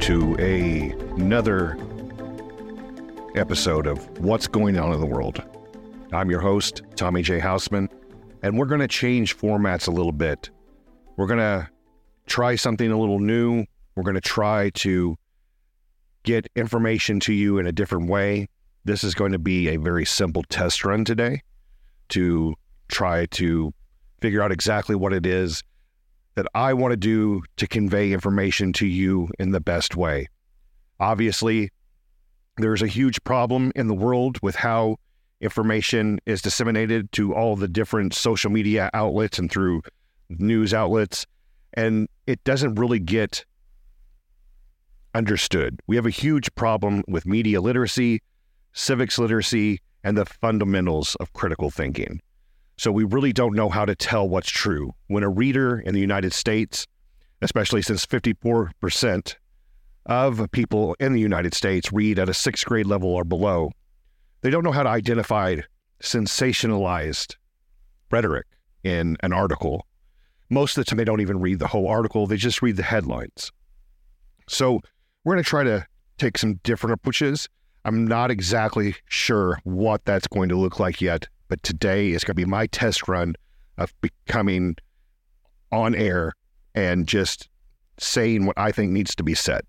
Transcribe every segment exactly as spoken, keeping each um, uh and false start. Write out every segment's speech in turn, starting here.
to a, another episode of What's Going On in the World. I'm your host, Tommy J. Hausman, and we're going to change formats a little bit. We're going to try something a little new. We're going to try to get information to you in a different way. This is going to be a very simple test run today to try to figure out exactly what it is that I want to do to convey information to you in the best way. Obviously, there's a huge problem in the world with how information is disseminated to all the different social media outlets and through news outlets, and it doesn't really get understood. We have a huge problem with media literacy, civics literacy, and the fundamentals of critical thinking. So we really don't know how to tell what's true. When a reader in the United States, especially since fifty-four percent of people in the United States read at a sixth grade level or below, they don't know how to identify sensationalized rhetoric in an article. Most of the time, they don't even read the whole article. They just read the headlines. So we're going to try to take some different approaches. I'm not exactly sure what that's going to look like yet, but today is going to be my test run of becoming on air and just saying what I think needs to be said.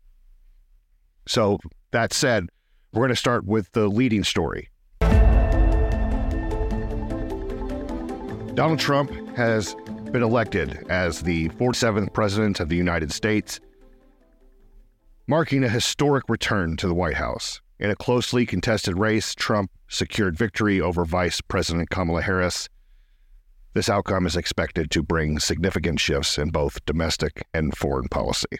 So that said, we're going to start with the leading story. Donald Trump has been elected as the forty-seventh president of the United States, marking a historic return to the White House. In a closely contested race, Trump secured victory over Vice President Kamala Harris. This outcome is expected to bring significant shifts in both domestic and foreign policy.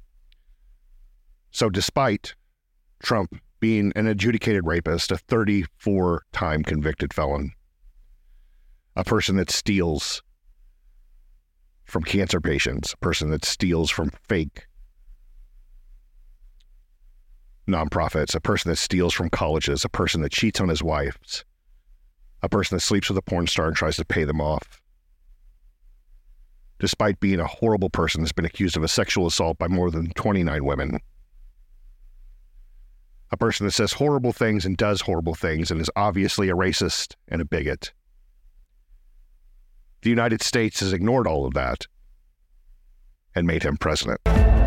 So despite Trump being an adjudicated rapist, a thirty-four-time convicted felon, a person that steals from cancer patients, a person that steals from fake nonprofits, a person that steals from colleges, a person that cheats on his wives, a person that sleeps with a porn star and tries to pay them off. Despite being a horrible person that's been accused of a sexual assault by more than twenty-nine women. A person that says horrible things and does horrible things and is obviously a racist and a bigot. The United States has ignored all of that and made him president.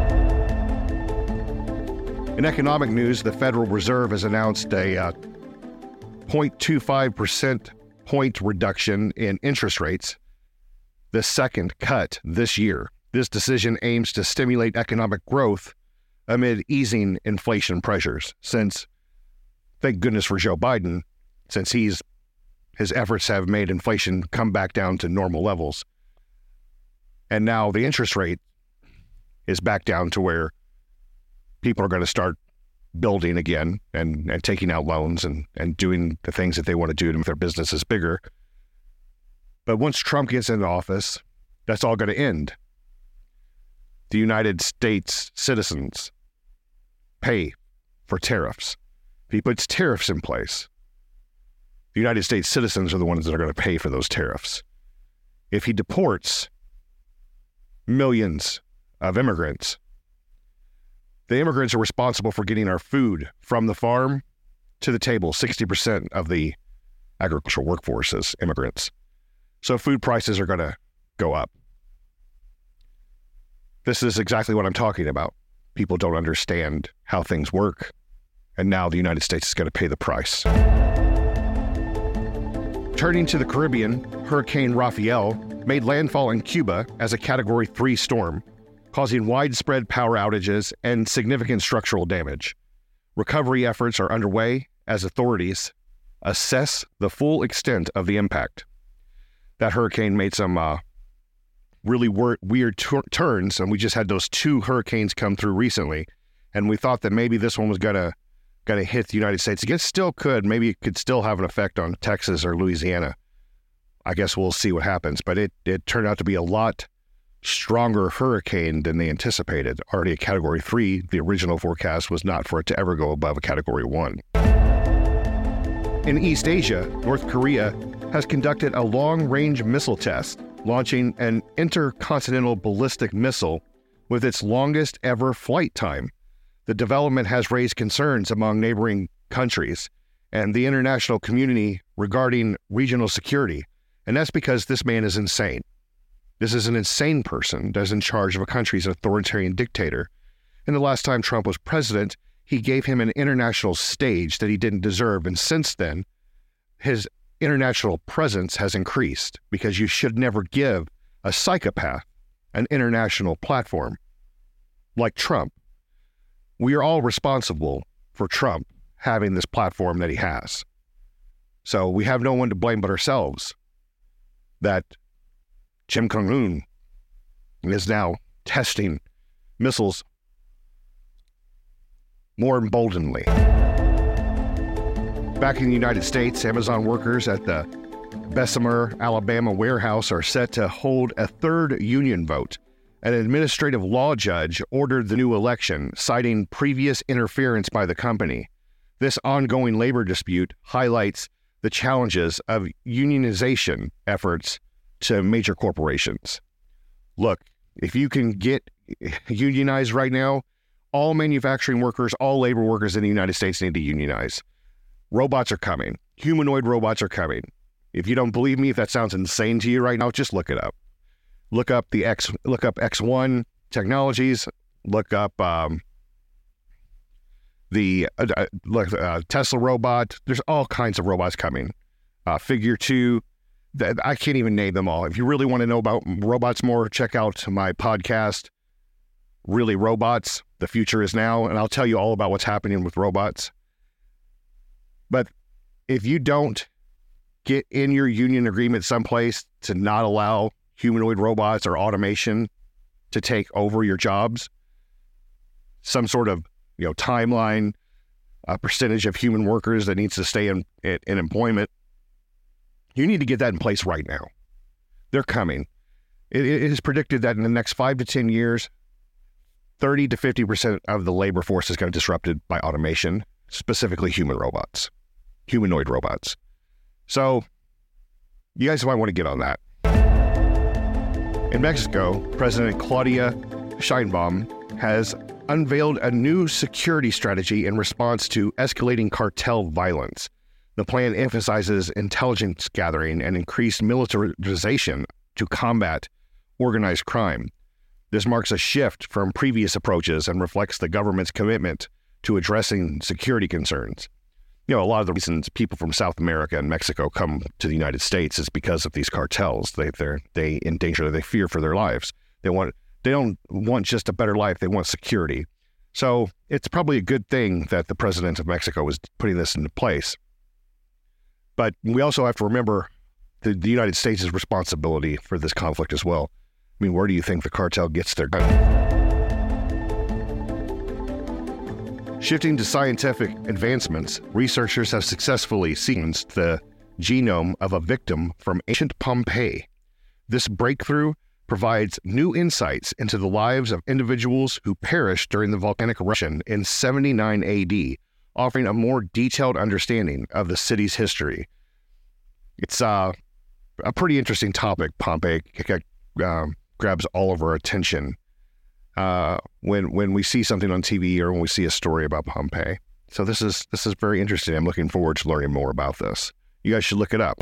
In economic news, the Federal Reserve has announced a uh, zero point two five percent point reduction in interest rates, the second cut this year. This decision aims to stimulate economic growth amid easing inflation pressures, since, thank goodness for Joe Biden, since he's his efforts have made inflation come back down to normal levels. And now the interest rate is back down to where people are going to start building again and, and taking out loans and, and doing the things that they want to do to make their businesses bigger. But once Trump gets into office, that's all going to end. The United States citizens pay for tariffs. If he puts tariffs in place, the United States citizens are the ones that are going to pay for those tariffs. If he deports millions of immigrants, the immigrants are responsible for getting our food from the farm to the table. sixty percent of the agricultural workforce is immigrants. So food prices are going to go up. This is exactly what I'm talking about. People don't understand how things work, and now the United States is going to pay the price. Turning to the Caribbean, Hurricane Rafael made landfall in Cuba as a Category three storm, causing widespread power outages and significant structural damage. Recovery efforts are underway as authorities assess the full extent of the impact. That hurricane made some uh, really wor- weird tur- turns, and we just had those two hurricanes come through recently, and we thought that maybe this one was gonna gonna hit the United States. It still could. Maybe it could still have an effect on Texas or Louisiana. I guess we'll see what happens, but it, it turned out to be a lot stronger hurricane than they anticipated. Already a Category three, the original forecast was not for it to ever go above a Category one. In East Asia, North Korea has conducted a long-range missile test, launching an intercontinental ballistic missile with its longest ever flight time. The development has raised concerns among neighboring countries and the international community regarding regional security. And that's because this man is insane. This is an insane person that's in charge of a country's authoritarian dictator. And the last time Trump was president, he gave him an international stage that he didn't deserve. And since then, his international presence has increased because you should never give a psychopath an international platform like Trump. We are all responsible for Trump having this platform that he has. So we have no one to blame but ourselves that Kim Jong-un is now testing missiles more emboldenedly. Back in the United States, Amazon workers at the Bessemer, Alabama warehouse are set to hold a third union vote. An administrative law judge ordered the new election, citing previous interference by the company. This ongoing labor dispute highlights the challenges of unionization efforts to major corporations. Look, if you can get unionized right now, all manufacturing workers, all labor workers in the United States need to unionize. Robots are coming. Humanoid robots are coming. If you don't believe me, if that sounds insane to you right now, just look it up. Look up the X, look up X one Technologies, look up um, the uh, look, uh, Tesla robot. There's all kinds of robots coming. Uh, Figure two, th- I can't even name them all. If you really want to know about robots more, check out my podcast, Really Robots, The Future Is Now, and I'll tell you all about what's happening with robots. But if you don't get in your union agreement someplace to not allow humanoid robots or automation to take over your jobs, some sort of, you know, timeline, a percentage of human workers that needs to stay in, in, in employment, you need to get that in place right now. They're coming. It, it is predicted that in the next five to ten years, thirty to fifty percent of the labor force is going to be disrupted by automation, specifically human robots, humanoid robots. So you guys might want to get on that. In Mexico, President Claudia Sheinbaum has unveiled a new security strategy in response to escalating cartel violence. The plan emphasizes intelligence gathering and increased militarization to combat organized crime. This marks a shift from previous approaches and reflects the government's commitment to addressing security concerns. You know, a lot of the reasons people from South America and Mexico come to the United States is because of these cartels. They they're they endanger, they fear for their lives. They want they don't want just a better life, they want security. So it's probably a good thing that the president of Mexico is putting this into place. But we also have to remember the, the United States' responsibility for this conflict as well. I mean, where do you think the cartel gets their gun? Shifting to scientific advancements, researchers have successfully sequenced the genome of a victim from ancient Pompeii. This breakthrough provides new insights into the lives of individuals who perished during the volcanic eruption in seventy-nine A D, offering a more detailed understanding of the city's history. It's uh, a pretty interesting topic. Pompeii uh, grabs all of our attention uh, when when we see something on T V or when we see a story about Pompeii. So this is this is very interesting. I'm looking forward to learning more about this. You guys should look it up.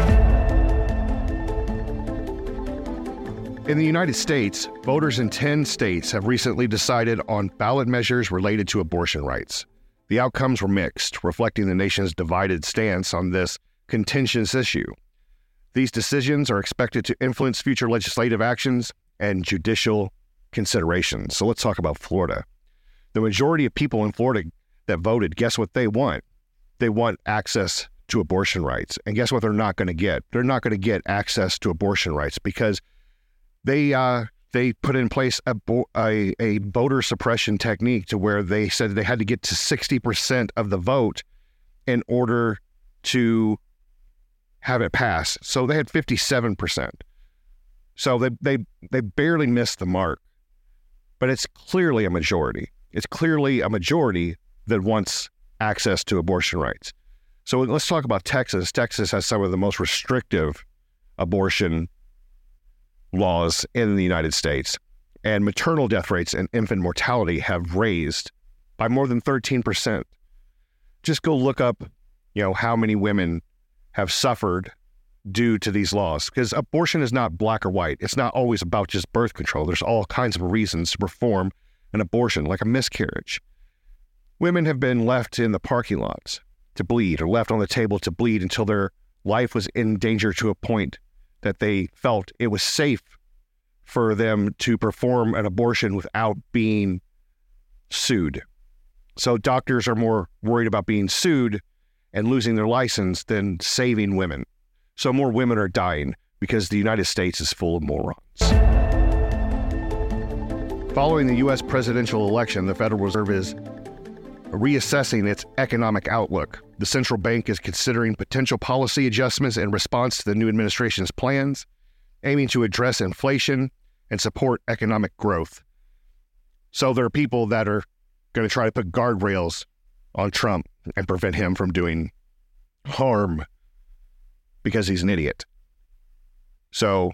In the United States, voters in ten states have recently decided on ballot measures related to abortion rights. The outcomes were mixed, reflecting the nation's divided stance on this contentious issue. These decisions are expected to influence future legislative actions and judicial considerations. So let's talk about Florida. The majority of people in Florida that voted, guess what they want? They want access to abortion rights. And guess what they're not going to get? They're not going to get access to abortion rights because they uh, they put in place a, a, a voter suppression technique to where they said they had to get to sixty percent of the vote in order to have it pass. So they had fifty-seven percent. So they, they, they barely missed the mark. But it's clearly a majority. It's clearly a majority that wants access to abortion rights. So let's talk about Texas. Texas has some of the most restrictive abortion laws in the United States. And maternal death rates and infant mortality have raised by more than thirteen percent. Just go look up, you know, how many women have suffered due to these laws, because abortion is not black or white. It's not always about just birth control. There's all kinds of reasons to perform an abortion, like a miscarriage. Women have been left in the parking lots to bleed, or left on the table to bleed until their life was in danger to a point that they felt it was safe for them to perform an abortion without being sued. So doctors are more worried about being sued and losing their license than saving women. So more women are dying because the United States is full of morons. Following the U S presidential election, the Federal Reserve is reassessing its economic outlook. The central bank is considering potential policy adjustments in response to the new administration's plans, aiming to address inflation and support economic growth. So there are people that are going to try to put guardrails on Trump and prevent him from doing harm because he's an idiot. So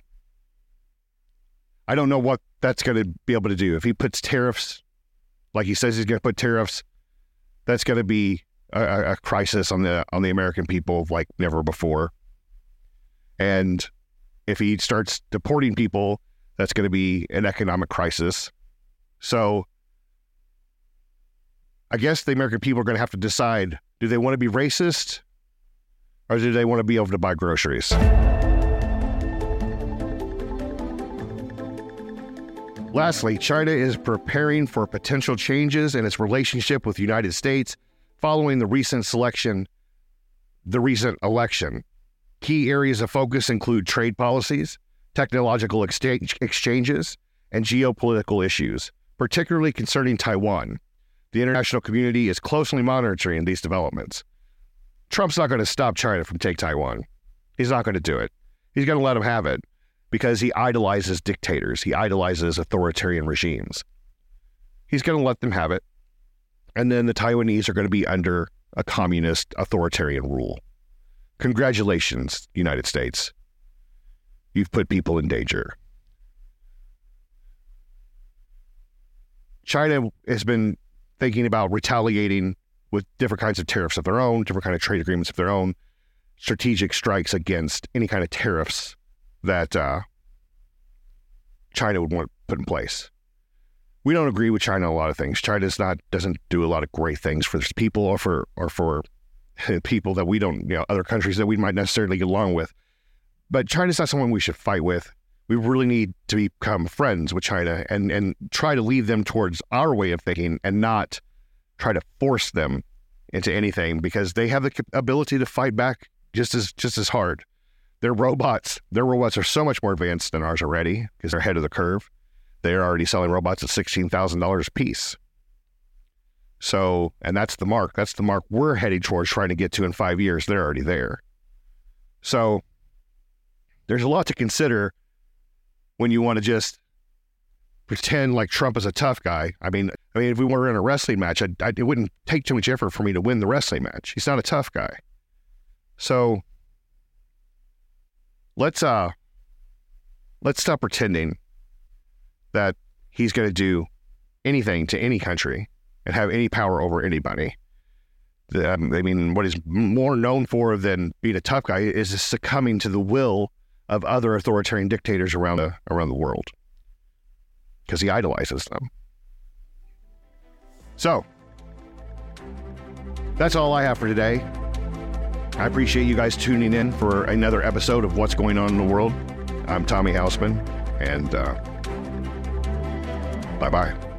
I don't know what that's going to be able to do. If he puts tariffs, like he says he's going to put tariffs, that's going to be a, a crisis on the on the American people like never before. And if he starts deporting people, that's going to be an economic crisis. So I guess the American people are going to have to decide, do they want to be racist or do they want to be able to buy groceries? Lastly, China is preparing for potential changes in its relationship with the United States following the recent selection, the recent election. Key areas of focus include trade policies, technological exchange, exchanges, and geopolitical issues, particularly concerning Taiwan. The international community is closely monitoring these developments. Trump's not going to stop China from taking Taiwan. He's not going to do it. He's going to let them have it because he idolizes dictators. He idolizes authoritarian regimes. He's going to let them have it. And then the Taiwanese are going to be under a communist authoritarian rule. Congratulations, United States. You've put people in danger. China has been thinking about retaliating with different kinds of tariffs of their own, different kind of trade agreements of their own, strategic strikes against any kind of tariffs that uh, China would want put in place. We don't agree with China on a lot of things. China is not doesn't do a lot of great things for its people or for or for people that we don't, you know, other countries that we might necessarily get along with. But China's not someone we should fight with. We really need to become friends with China and, and try to lead them towards our way of thinking and not try to force them into anything, because they have the ability to fight back just as just as hard. Their robots, their robots are so much more advanced than ours already because they're ahead of the curve. They're already selling robots at sixteen thousand dollars a piece. So, and that's the mark. That's the mark we're heading towards trying to get to in five years. They're already there. So there's a lot to consider when you want to just pretend like Trump is a tough guy. I mean, I mean, if we were in a wrestling match, I, I, it wouldn't take too much effort for me to win the wrestling match. He's not a tough guy. So let's uh, let's stop pretending that he's going to do anything to any country and have any power over anybody. The, um, I mean, what he's more known for than being a tough guy is succumbing to the will of other authoritarian dictators around the, around the world, because he idolizes them. So that's all I have for today. I appreciate you guys tuning in for another episode of What's Going On in the World. I'm Tommy Hausman, and uh, bye-bye.